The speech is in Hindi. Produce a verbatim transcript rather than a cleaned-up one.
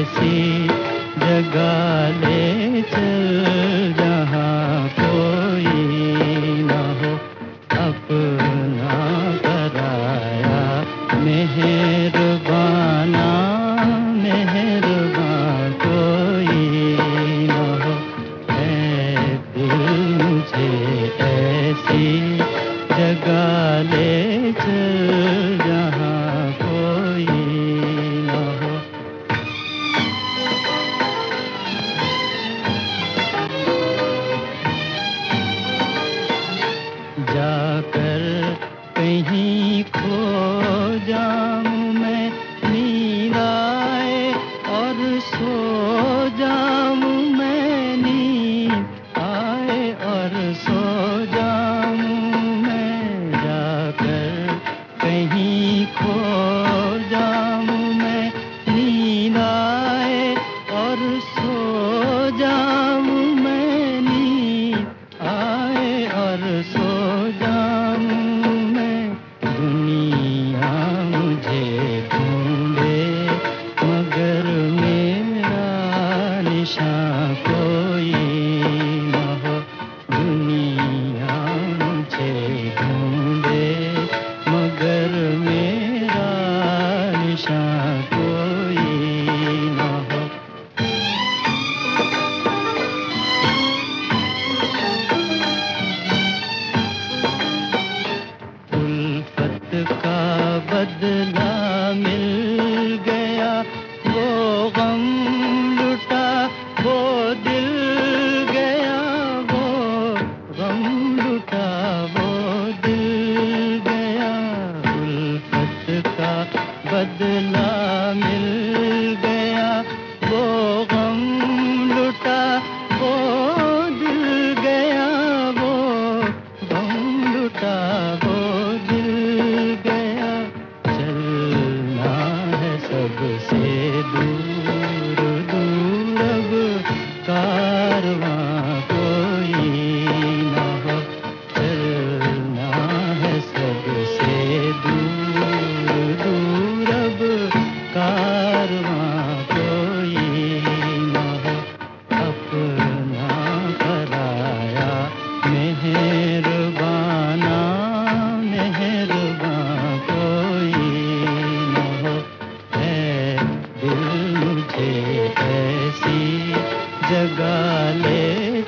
ऐसी जगह ले चल जहाँ कोई न हो अपना पराया। मेहरबाना मेहरबान कोई न हो, ऐ दिल मुझे ऐसी जगह ले चल जहाँ कोई न हो। जाकर कहीं खो जाऊं मैं, नींद आए और सो जाऊं मैं, नींद आए और सो जाऊं मैं। जाकर कहीं खो जाऊं मैं, नींद आए और सो जाऊं मैं, नींद आए और सो जाऊं मैं। दुनिया मुझे ढूंढे मगर मेरा निशान कोई न हो। दुनिया मुझे ढूंढे मगर मेरा निशान कोई न हो। उल्फत का बदला मिल गया, वो गम लुटा वो दिल गया, वो गम लुटा वो दिल गया। उल्फत का बदला मिल गया, वो गम लुटा वो दिल गया, वो गम लुटा वो दिल गया। चलना है सबसे दूर दूर अब कारवां कोई न हो। चलना है सबसे दूर दूर अब कारवां कोई न हो अपना पराया। मेहरबाना मेहरबान कोई न हो, ऐ दिल मुझे ऐसी जगह ले